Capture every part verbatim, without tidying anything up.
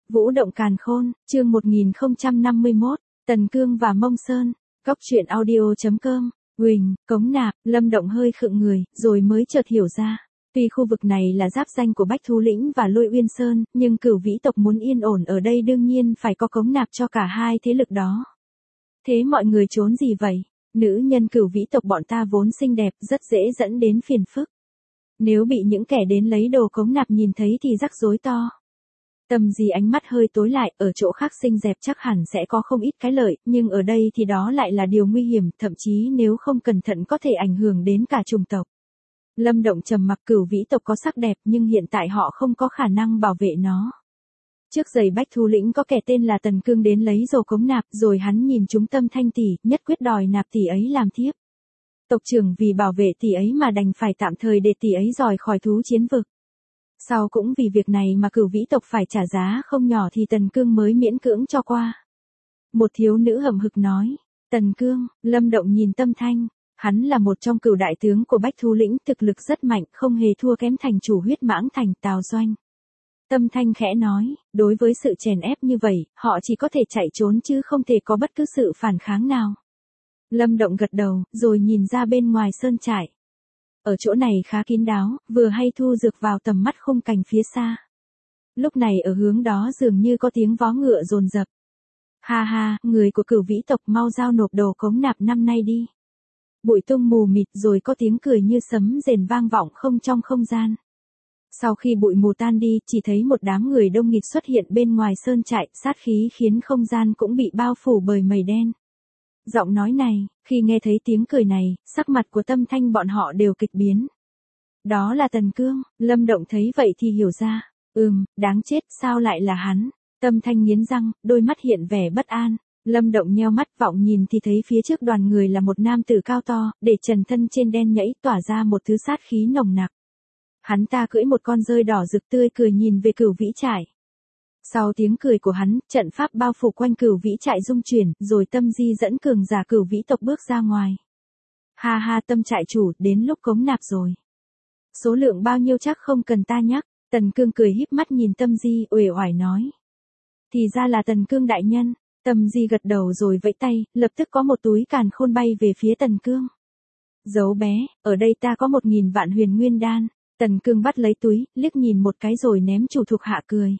Vũ động càn khôn, chương một nghìn không trăm năm mươi mốt, Tần Cương và Mông Sơn, Cóc truyện audio.com, Quỳnh, Cống Nạp, Lâm Động hơi khựng người, rồi mới chợt hiểu ra. Tuy khu vực này là giáp danh của Bách Thú Lĩnh và Lôi Uyên Sơn, nhưng Cửu Vĩ tộc muốn yên ổn ở đây đương nhiên phải có Cống Nạp cho cả hai thế lực đó. Thế mọi người trốn gì vậy? Nữ nhân Cửu Vĩ tộc bọn ta vốn xinh đẹp, rất dễ dẫn đến phiền phức. Nếu bị những kẻ đến lấy đồ Cống Nạp nhìn thấy thì rắc rối to. Tâm Di ánh mắt hơi tối lại, ở chỗ khác xinh đẹp chắc hẳn sẽ có không ít cái lợi, nhưng ở đây thì đó lại là điều nguy hiểm, thậm chí nếu không cẩn thận có thể ảnh hưởng đến cả chủng tộc. Lâm Động trầm mặc. Cửu Vĩ tộc có sắc đẹp nhưng hiện tại họ không có khả năng bảo vệ nó. Trước giày Bách Thú Lĩnh có kẻ tên là Tần Cương đến lấy đồ Cống Nạp, rồi hắn nhìn chúng Tâm Thanh tỷ, nhất quyết đòi nạp tỷ ấy làm thiếp. Tộc trưởng vì bảo vệ tỷ ấy mà đành phải tạm thời để tỷ ấy rời khỏi thú chiến vực. Sau cũng vì việc này mà Cửu Vĩ tộc phải trả giá không nhỏ thì Tần Cương mới miễn cưỡng cho qua. Một thiếu nữ hậm hực nói. Tần Cương. Lâm Động nhìn Tâm Thanh. Hắn là một trong cửu đại tướng của Bách Thú Lĩnh, thực lực rất mạnh, không hề thua kém thành chủ Huyết Mãng Thành Tào Doanh. Tâm Thanh khẽ nói, đối với sự chèn ép như vậy, họ chỉ có thể chạy trốn chứ không thể có bất cứ sự phản kháng nào. Lâm Động gật đầu, rồi nhìn ra bên ngoài sơn trại. Ở chỗ này khá kín đáo, vừa hay thu dược vào tầm mắt khung cảnh phía xa. Lúc này ở hướng đó dường như có tiếng vó ngựa dồn dập. Ha ha, người của Cửu Vĩ tộc mau giao nộp đồ Cống Nạp năm nay đi. Bụi tung mù mịt, rồi có tiếng cười như sấm rền vang vọng không trong không gian. Sau khi bụi mù tan đi, chỉ thấy một đám người đông nghịt xuất hiện bên ngoài sơn trại, sát khí khiến không gian cũng bị bao phủ bởi mây đen. Giọng nói này, khi nghe thấy tiếng cười này, sắc mặt của Tâm Thanh bọn họ đều kịch biến. Đó là Tần Cương. Lâm Động thấy vậy thì hiểu ra. Ừm, đáng chết, sao lại là hắn? Tâm Thanh nghiến răng, đôi mắt hiện vẻ bất an. Lâm Động nheo mắt vọng nhìn thì thấy phía trước đoàn người là một nam tử cao to, để trần thân trên đen nhẫy tỏa ra một thứ sát khí nồng nặc. Hắn ta cưỡi một con dơi đỏ rực tươi cười nhìn về Cửu Vĩ trại. Sau tiếng cười của hắn, trận pháp bao phủ quanh Cửu Vĩ trại rung chuyển, rồi Tâm Di dẫn cường giả Cửu Vĩ tộc bước ra ngoài. Ha ha, Tâm trại chủ, đến lúc Cống Nạp rồi. Số lượng bao nhiêu chắc không cần ta nhắc. Tần Cương cười híp mắt nhìn Tâm Di, uể oải nói. Thì ra là Tần Cương đại nhân. Tâm Di gật đầu rồi vẫy tay, lập tức có một túi càn khôn bay về phía Tần Cương. Giấu bé, ở đây ta có một nghìn vạn huyền nguyên đan. Tần Cương bắt lấy túi, liếc nhìn một cái rồi ném chủ thuộc hạ cười.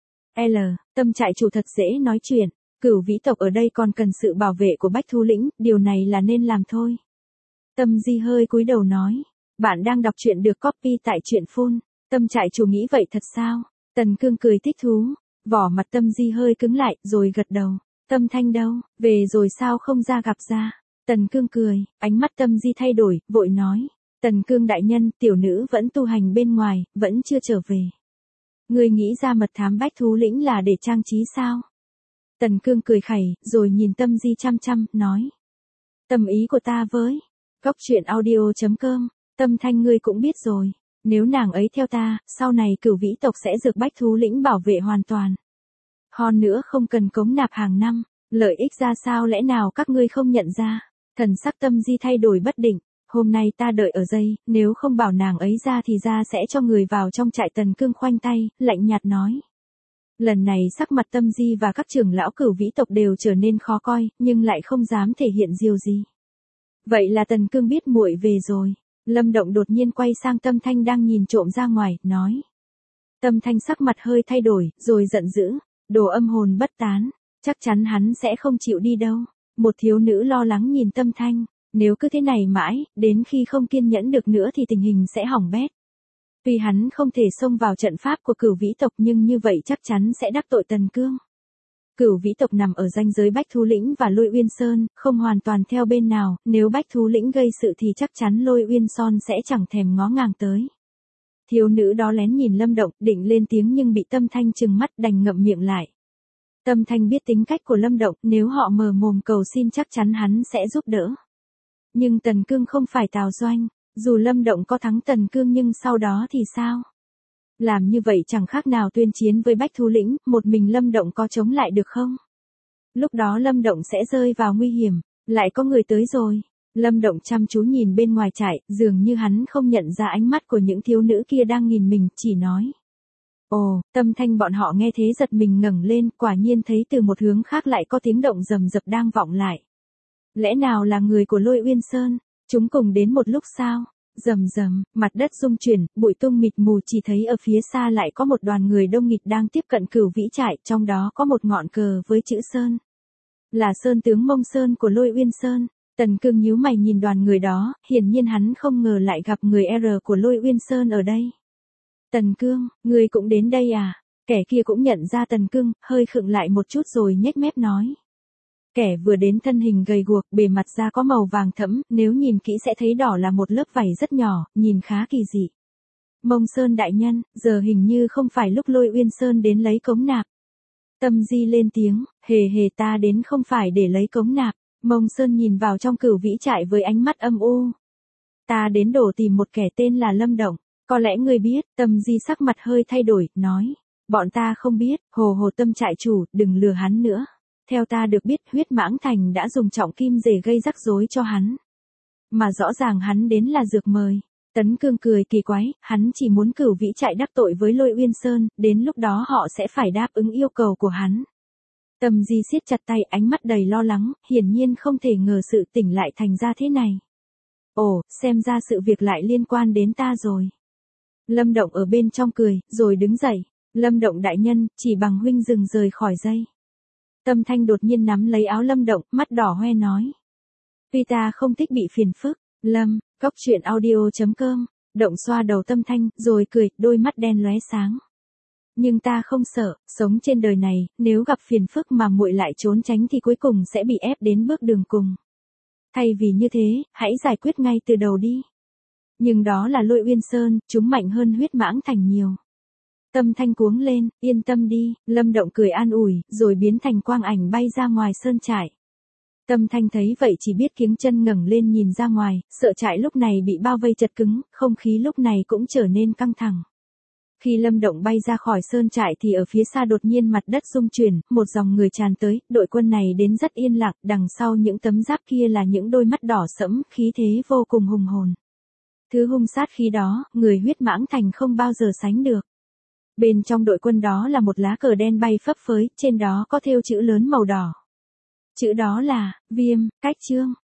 L, Tâm trại chủ thật dễ nói chuyện, Cửu Vĩ tộc ở đây còn cần sự bảo vệ của Bách Thú Lĩnh, điều này là nên làm thôi. Tâm Di hơi cúi đầu nói, bạn đang đọc truyện được copy tại truyện phun. Tâm trại chủ nghĩ vậy thật sao? Tần Cương cười thích thú, vỏ mặt Tâm Di hơi cứng lại, rồi gật đầu. Tâm Thanh đâu, về rồi sao không ra gặp ra? Tần Cương cười, ánh mắt Tâm Di thay đổi, vội nói. Tần Cương đại nhân, tiểu nữ vẫn tu hành bên ngoài, vẫn chưa trở về. Ngươi nghĩ ra mật thám Bách Thú Lĩnh là để trang trí sao? Tần Cương cười khẩy, rồi nhìn Tâm Di chăm chăm, nói. Tâm ý của ta với. Cóc truyện audio.com, Tâm Thanh ngươi cũng biết rồi. Nếu nàng ấy theo ta, sau này Cửu Vĩ tộc sẽ được Bách Thú Lĩnh bảo vệ hoàn toàn. Hơn nữa không cần Cống Nạp hàng năm, lợi ích ra sao lẽ nào các ngươi không nhận ra? Thần sắc Tâm Di thay đổi bất định. Hôm nay ta đợi ở đây, nếu không bảo nàng ấy ra thì ra sẽ cho người vào trong trại. Tần Cương khoanh tay, lạnh nhạt nói. Lần này sắc mặt Tâm Di và các trưởng lão Cửu Vĩ tộc đều trở nên khó coi, nhưng lại không dám thể hiện điều gì. Vậy là Tần Cương biết muội về rồi. Lâm Động đột nhiên quay sang Tâm Thanh đang nhìn trộm ra ngoài, nói. Tâm Thanh sắc mặt hơi thay đổi, rồi giận dữ. Đồ âm hồn bất tán, chắc chắn hắn sẽ không chịu đi đâu. Một thiếu nữ lo lắng nhìn Tâm Thanh. Nếu cứ thế này mãi, đến khi không kiên nhẫn được nữa thì tình hình sẽ hỏng bét. Tuy hắn không thể xông vào trận pháp của Cửu Vĩ tộc nhưng như vậy chắc chắn sẽ đắc tội Tần Cương. Cửu Vĩ tộc nằm ở ranh giới Bách Thú Lĩnh và Lôi Uyên Sơn, không hoàn toàn theo bên nào, nếu Bách Thú Lĩnh gây sự thì chắc chắn Lôi Uyên Sơn sẽ chẳng thèm ngó ngàng tới. Thiếu nữ đó lén nhìn Lâm Động, định lên tiếng nhưng bị Tâm Thanh trừng mắt đành ngậm miệng lại. Tâm Thanh biết tính cách của Lâm Động, nếu họ mở mồm cầu xin chắc chắn hắn sẽ giúp đỡ. Nhưng Tần Cương không phải Tào Doanh, dù Lâm Động có thắng Tần Cương nhưng sau đó thì sao? Làm như vậy chẳng khác nào tuyên chiến với Bách Thú Lĩnh, một mình Lâm Động có chống lại được không? Lúc đó Lâm Động sẽ rơi vào nguy hiểm, lại có người tới rồi. Lâm Động chăm chú nhìn bên ngoài trại, dường như hắn không nhận ra ánh mắt của những thiếu nữ kia đang nhìn mình, chỉ nói. Ồ, Tâm Thanh bọn họ nghe thế giật mình ngẩng lên, quả nhiên thấy từ một hướng khác lại có tiếng động rầm rập đang vọng lại. Lẽ nào là người của Lôi Uyên Sơn? Chúng cùng đến một lúc sao? Rầm rầm, mặt đất rung chuyển, bụi tung mịt mù, chỉ thấy ở phía xa lại có một đoàn người đông nghịt đang tiếp cận Cửu Vĩ Trại, trong đó có một ngọn cờ với chữ Sơn. Là Sơn tướng Mông Sơn của Lôi Uyên Sơn. Tần Cương nhíu mày nhìn đoàn người đó, hiển nhiên hắn không ngờ lại gặp người R của Lôi Uyên Sơn ở đây. Tần Cương, người cũng đến đây à? Kẻ kia cũng nhận ra Tần Cương, hơi khựng lại một chút rồi nhếch mép nói. Kẻ vừa đến thân hình gầy guộc, bề mặt da có màu vàng thẫm, nếu nhìn kỹ sẽ thấy đỏ là một lớp vảy rất nhỏ, nhìn khá kỳ dị. Mông Sơn đại nhân, giờ hình như không phải lúc Lôi Uyên Sơn đến lấy cống nạp. Tâm Di lên tiếng, hề hề ta đến không phải để lấy cống nạp. Mông Sơn nhìn vào trong Cửu Vĩ Trại với ánh mắt âm u. Ta đến đổ tìm một kẻ tên là Lâm Động, có lẽ ngươi biết. Tâm Di sắc mặt hơi thay đổi, nói. Bọn ta không biết, hồ hồ Tâm trại chủ, đừng lừa hắn nữa. Theo ta được biết, Huyết Mãng Thành đã dùng trọng kim rể gây rắc rối cho hắn. Mà rõ ràng hắn đến là dược mời. Tấn Cương cười kỳ quái, hắn chỉ muốn Cửu Vĩ Trại đắc tội với Lôi Uyên Sơn, đến lúc đó họ sẽ phải đáp ứng yêu cầu của hắn. Tâm Di siết chặt tay, ánh mắt đầy lo lắng, hiển nhiên không thể ngờ sự tỉnh lại thành ra thế này. Ồ, xem ra sự việc lại liên quan đến ta rồi. Lâm Động ở bên trong cười, rồi đứng dậy. Lâm Động đại nhân, chỉ bằng huynh dừng rời khỏi dây. Tâm Thanh đột nhiên nắm lấy áo Lâm Động, mắt đỏ hoe nói. Vì ta không thích bị phiền phức. Lâm, góc truyện audio chấm com. Động xoa đầu Tâm Thanh, rồi cười, đôi mắt đen lóe sáng. Nhưng ta không sợ, sống trên đời này, nếu gặp phiền phức mà muội lại trốn tránh thì cuối cùng sẽ bị ép đến bước đường cùng. Thay vì như thế, hãy giải quyết ngay từ đầu đi. Nhưng đó là Lôi Uyên Sơn, chúng mạnh hơn Huyết Mãng Thành nhiều. Tâm Thanh cuống lên, yên tâm đi, Lâm Động cười an ủi, rồi biến thành quang ảnh bay ra ngoài sơn trại. Tâm Thanh thấy vậy chỉ biết kiếng chân ngẩng lên nhìn ra ngoài, sợ trại lúc này bị bao vây chật cứng, không khí lúc này cũng trở nên căng thẳng. Khi Lâm Động bay ra khỏi sơn trại thì ở phía xa đột nhiên mặt đất rung chuyển, một dòng người tràn tới, đội quân này đến rất yên lặng, đằng sau những tấm giáp kia là những đôi mắt đỏ sẫm, khí thế vô cùng hùng hồn. Thứ hung sát khí đó, người Huyết Mãng Thành không bao giờ sánh được. Bên trong đội quân đó là một lá cờ đen bay phấp phới, trên đó có thêu chữ lớn màu đỏ. Chữ đó là, Viêm, Cách Trương.